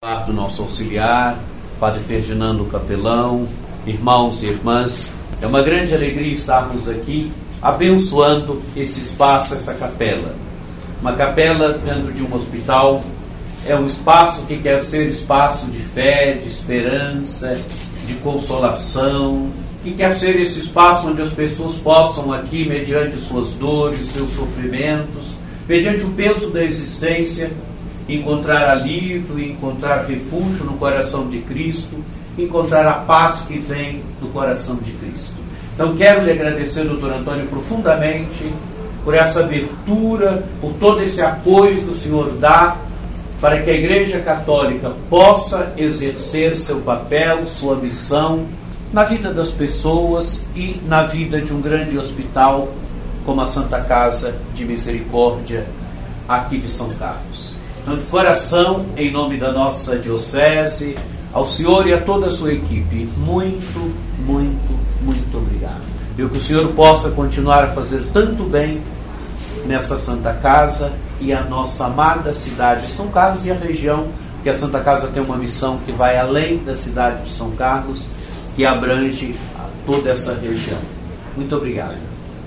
Do nosso auxiliar, Padre Ferdinando Capelão, irmãos e irmãs, é uma grande alegria estarmos aqui abençoando esse espaço, essa capela. Uma capela dentro de um hospital é um espaço que quer ser espaço de fé, de esperança, de consolação, que quer ser esse espaço onde as pessoas possam aqui, mediante suas dores, seus sofrimentos, mediante o peso da existência, encontrar alívio, encontrar refúgio no coração de Cristo, encontrar a paz que vem do coração de Cristo. Então quero lhe agradecer, doutor Antônio, profundamente por essa abertura, por todo esse apoio que o senhor dá para que a Igreja Católica possa exercer seu papel, sua missão na vida das pessoas e na vida de um grande hospital como a Santa Casa de Misericórdia aqui de São Carlos. Então, de coração, em nome da nossa diocese, ao senhor e a toda a sua equipe, muito, muito, muito obrigado. E que o senhor possa continuar a fazer tanto bem nessa Santa Casa e a nossa amada cidade de São Carlos e a região, que a Santa Casa tem uma missão que vai além da cidade de São Carlos, que abrange toda essa região. Muito obrigado.